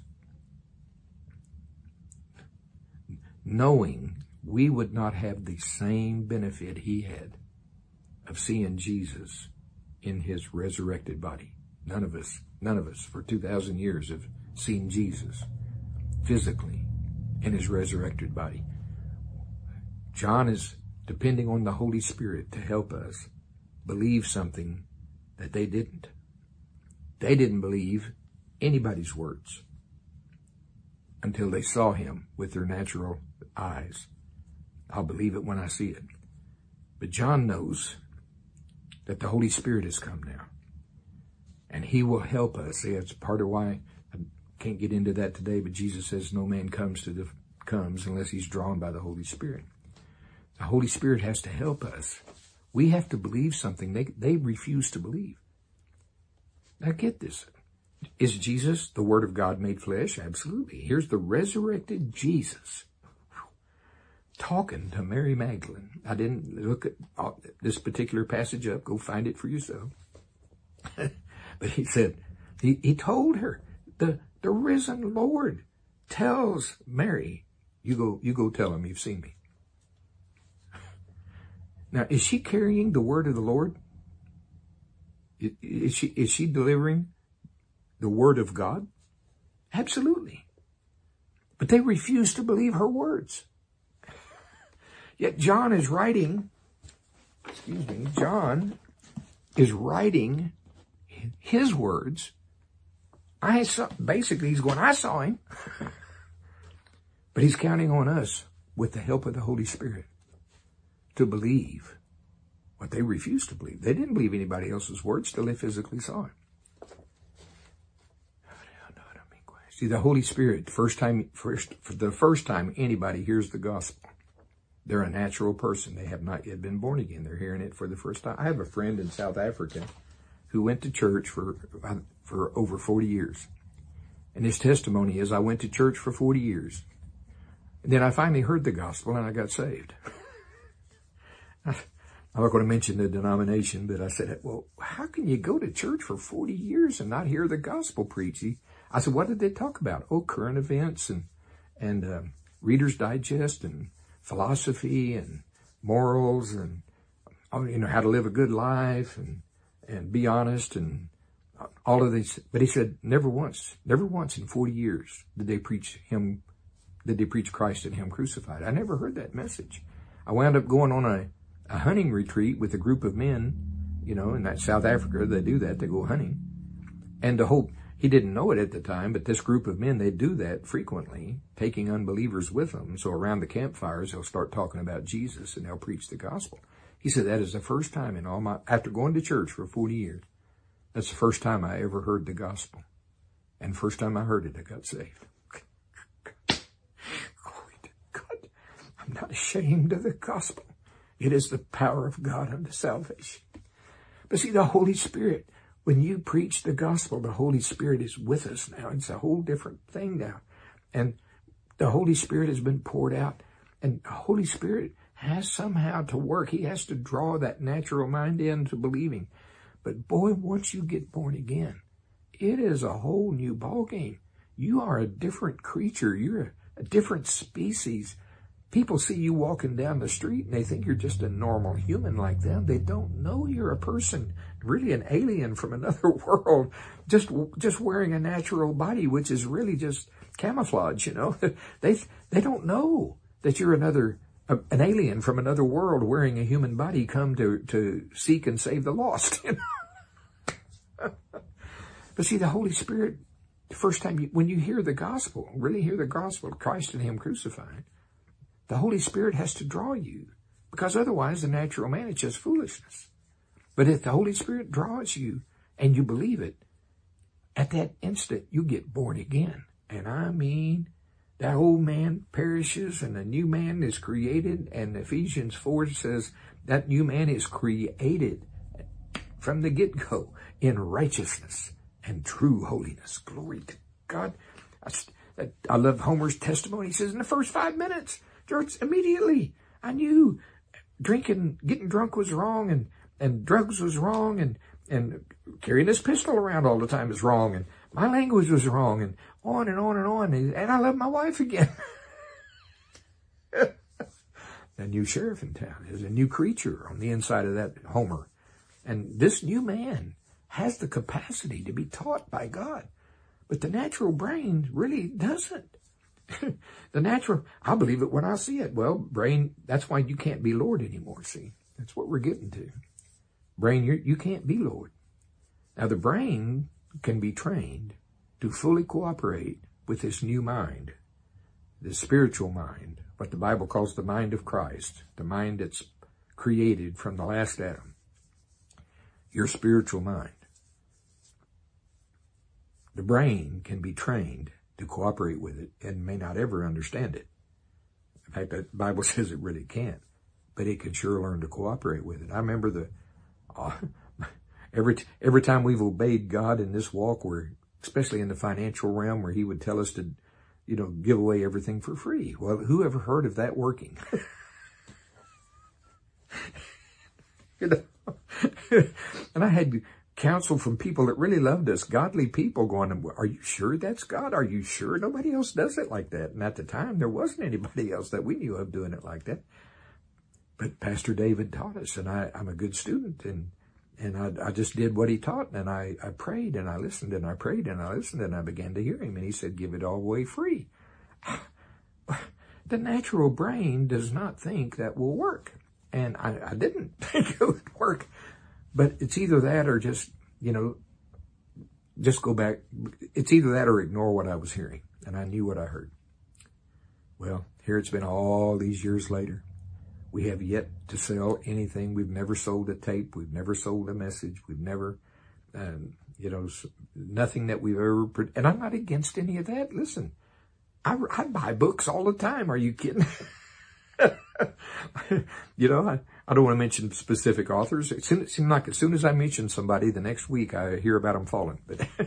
knowing we would not have the same benefit he had of seeing Jesus in his resurrected body. None of us for 2,000 years have seen Jesus physically in his resurrected body. John is depending on the Holy Spirit to help us believe something that they didn't. They didn't believe anybody's words until they saw him with their natural eyes. I'll believe it when I see it. But John knows that the Holy Spirit has come now. And he will help us. See, that's part of why I can't get into that today, but Jesus says no man comes unless he's drawn by the Holy Spirit. The Holy Spirit has to help us. We have to believe something they refuse to believe. Now get this. Is Jesus the Word of God made flesh? Absolutely. Here's the resurrected Jesus talking to Mary Magdalene. I didn't look at this particular passage up. Go find it for yourself. But he said, he told her, the risen Lord tells Mary, you go tell him you've seen me. Now, is she carrying the word of the Lord? Is she delivering the word of God? Absolutely. But they refuse to believe her words. Yet John is writing his words. Basically, he's going, I saw him. But he's counting on us with the help of the Holy Spirit to believe what they refused to believe. They didn't believe anybody else's words till they physically saw it. See, the Holy Spirit, for the first time anybody hears the gospel, they're a natural person. They have not yet been born again. They're hearing it for the first time. I have a friend in South Africa who went to church for over 40 years. And his testimony is, I went to church for 40 years. And then I finally heard the gospel and I got saved. I'm not going to mention the denomination, but I said, well, how can you go to church for 40 years and not hear the gospel preached? I said, what did they talk about? Oh, current events and Reader's Digest and philosophy and morals and, how to live a good life and be honest and all of these. But he said, never once in 40 years did they preach Christ and him crucified. I never heard that message. I wound up going on a hunting retreat with a group of men, in that South Africa. They do that. They go hunting. And he didn't know it at the time, but this group of men, they do that frequently, taking unbelievers with them. So around the campfires, they'll start talking about Jesus and they'll preach the gospel. He said, that is the first time after going to church for 40 years, that's the first time I ever heard the gospel. And first time I heard it, I got saved. Glory to God. I'm not ashamed of the gospel. It is the power of God unto salvation. But see, the Holy Spirit, when you preach the gospel, the Holy Spirit is with us now. It's a whole different thing now. And the Holy Spirit has been poured out. And the Holy Spirit has somehow to work. He has to draw that natural mind into believing. But boy, once you get born again, it is a whole new ballgame. You are a different creature. You're a different species. People see you walking down the street and they think you're just a normal human like them. They don't know you're a person, really an alien from another world, just wearing a natural body, which is really just camouflage, you know. They don't know that you're an alien from another world wearing a human body come to seek and save the lost, you know. But see, the Holy Spirit, the first time when you hear the gospel, really hear the gospel of Christ and Him crucified, the Holy Spirit has to draw you, because otherwise the natural man is just foolishness. But if the Holy Spirit draws you and you believe it, at that instant you get born again. And I mean, that old man perishes and a new man is created. And Ephesians 4 says that new man is created from the get-go in righteousness and true holiness. Glory to God. I love Homer's testimony. He says, in the first 5 minutes, George, immediately, I knew getting drunk was wrong, and drugs was wrong, and carrying this pistol around all the time is wrong, and my language was wrong, and on and on and on, and I love my wife again. A new sheriff in town. There's a new creature on the inside of that Homer. And this new man has the capacity to be taught by God. But the natural brain really doesn't. I believe it when I see it. Well, brain, that's why you can't be Lord anymore, see. That's what we're getting to. Brain, you can't be Lord. Now, the brain can be trained to fully cooperate with this new mind, this spiritual mind, what the Bible calls the mind of Christ, the mind that's created from the last Adam, your spiritual mind. The brain can be trained to cooperate with it and may not ever understand it. In fact, the Bible says it really can't, but it can sure learn to cooperate with it. I remember every time we've obeyed God in this walk, where, especially in the financial realm, where He would tell us to, give away everything for free. Well, who ever heard of that working? And I had counsel from people that really loved us, godly people, going, are you sure that's God? Are you sure nobody else does it like that? And at the time, there wasn't anybody else that we knew of doing it like that. But Pastor David taught us, and I'm a good student, and I just did what he taught, and I prayed, and I listened, and I prayed, and I listened, and I began to hear him, and he said, give it all away free. The natural brain does not think that will work, and I didn't think it would work. But it's either that or just go back. It's either that or ignore what I was hearing. And I knew what I heard. Well, here it's been all these years later. We have yet to sell anything. We've never sold a tape. We've never sold a message. We've never, nothing that we've ever, and I'm not against any of that. Listen, I buy books all the time. Are you kidding? I don't want to mention specific authors. It seems like as soon as I mention somebody, the next week I hear about them falling.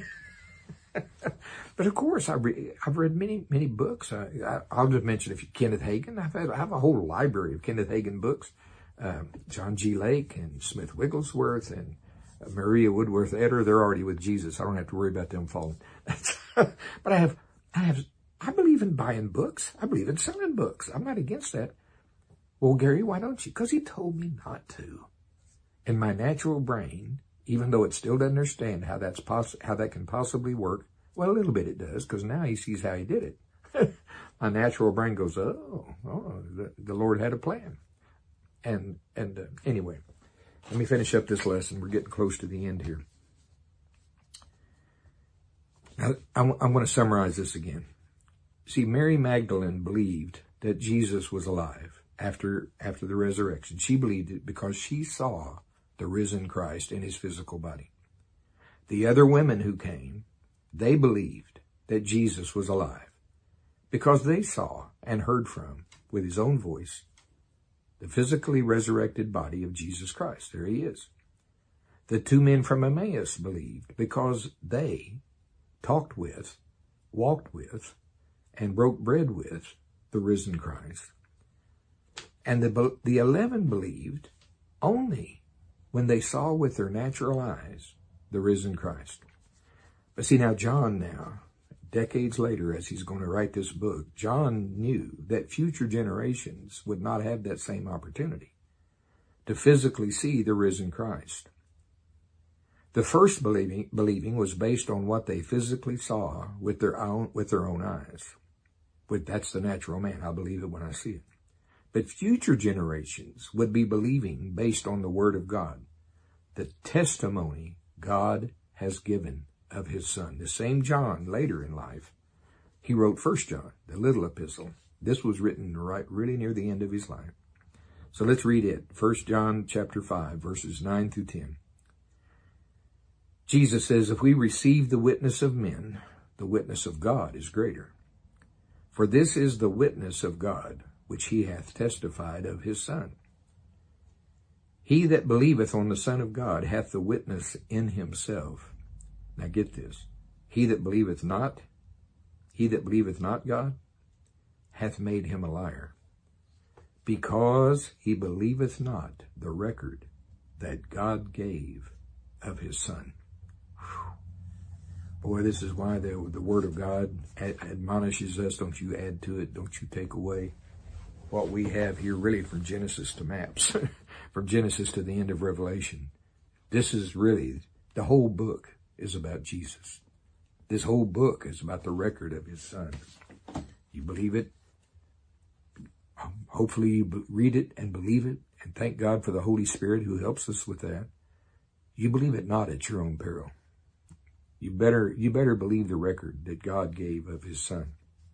But of course, I've read many books. I'll just mention Kenneth Hagin. I have a whole library of Kenneth Hagin books. John G. Lake and Smith Wigglesworth and Maria Woodworth Etter. They're already with Jesus. I don't have to worry about them falling. But I believe in buying books. I believe in selling books. I'm not against that. Well, Gary, why don't you? Because he told me not to. And my natural brain, even though it still doesn't understand how that can possibly work, well, a little bit it does, because now he sees how he did it. My natural brain goes, the Lord had a plan. And anyway, let me finish up this lesson. We're getting close to the end here. Now, I'm going to summarize this again. See, Mary Magdalene believed that Jesus was alive after the resurrection. She believed it because she saw the risen Christ in his physical body. The other women who came, they believed that Jesus was alive because they saw and heard from, with his own voice, the physically resurrected body of Jesus Christ. There he is. The 2 men from Emmaus believed because they talked with, walked with, and broke bread with the risen Christ. And the 11 believed only when they saw with their natural eyes the risen Christ. But see, now John decades later, as he's going to write this book, John knew that future generations would not have that same opportunity to physically see the risen Christ. The first believing was based on what they physically saw with their own eyes. But that's the natural man. I believe it when I see it. But future generations would be believing based on the Word of God, the testimony God has given of his Son. The same John, later in life, he wrote 1 John, the little epistle. This was written really near the end of his life. So let's read it. 1 John chapter 5, verses 9 through 10. Jesus says, if we receive the witness of men, the witness of God is greater. For this is the witness of God, which he hath testified of his Son. He that believeth on the Son of God hath the witness in himself. Now get this. He that believeth not God hath made him a liar, because he believeth not the record that God gave of his Son. Boy, this is why the Word of God admonishes us. Don't you add to it. Don't you take away what we have here, really from Genesis to maps, from Genesis to the end of Revelation. This is really, the whole book is about Jesus. This whole book is about the record of his Son. You believe it? Hopefully you read it and believe it, and thank God for the Holy Spirit who helps us with that. You believe it not at your own peril. You better believe the record that God gave of his Son.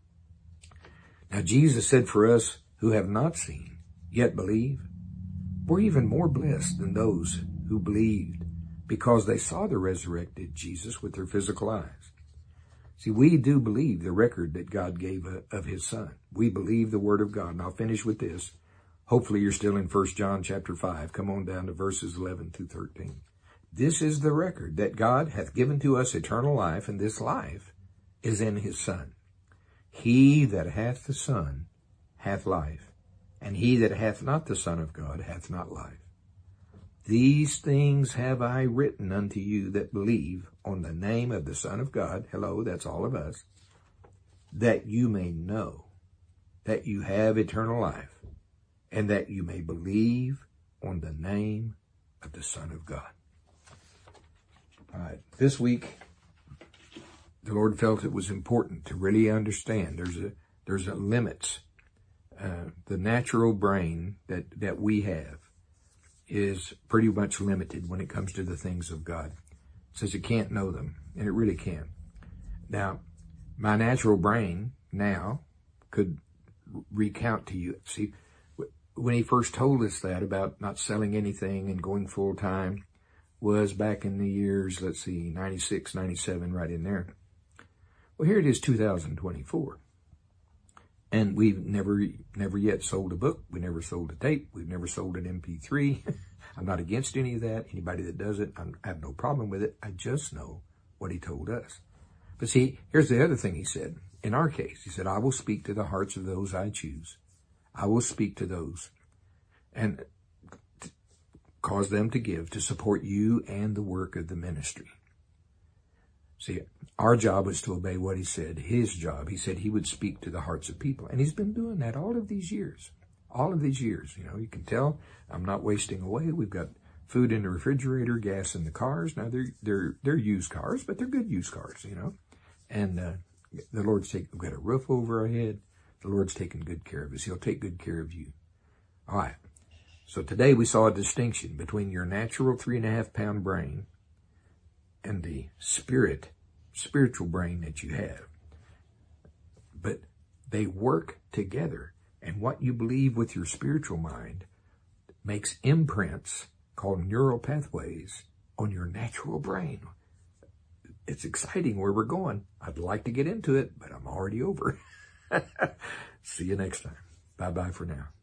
Now Jesus said, for us who have not seen, yet believe, we're even more blessed than those who believed, because they saw the resurrected Jesus with their physical eyes. See, we do believe the record that God gave of his Son. We believe the Word of God. And I'll finish with this. Hopefully you're still in 1 John chapter 5. Come on down to verses 11 through 13. This is the record, that God hath given to us eternal life, and this life is in his Son. He that hath the Son hath life, and he that hath not the Son of God hath not life. These things have I written unto you that believe on the name of the Son of God. Hello, that's all of us. That you may know that you have eternal life, and that you may believe on the name of the Son of God. All right, this week, the Lord felt it was important to really understand there's a limits. The natural brain that we have is pretty much limited when it comes to the things of God. It says it can't know them, and it really can. Now, my natural brain now could recount to you. See, when he first told us that about not selling anything and going full time, was back in the years, 96, 97, right in there. Well, here it is, 2024. And we've never yet sold a book. We never sold a tape. We've never sold an MP3. I'm not against any of that. Anybody that does it, I have no problem with it. I just know what he told us. But see, here's the other thing he said. In our case, he said, I will speak to the hearts of those I choose. I will speak to those and cause them to give to support you and the work of the ministry. See, our job was to obey what he said. His job, he said he would speak to the hearts of people. And he's been doing that all of these years. All of these years, you can tell I'm not wasting away. We've got food in the refrigerator, gas in the cars. Now they're used cars, but they're good used cars, And the Lord's we've got a roof over our head. The Lord's taking good care of us. He'll take good care of you. All right. So today we saw a distinction between your natural 3.5-pound brain and the spiritual brain that you have. But they work together. And what you believe with your spiritual mind makes imprints called neural pathways on your natural brain. It's exciting where we're going. I'd like to get into it, but I'm already over. See you next time. Bye-bye for now.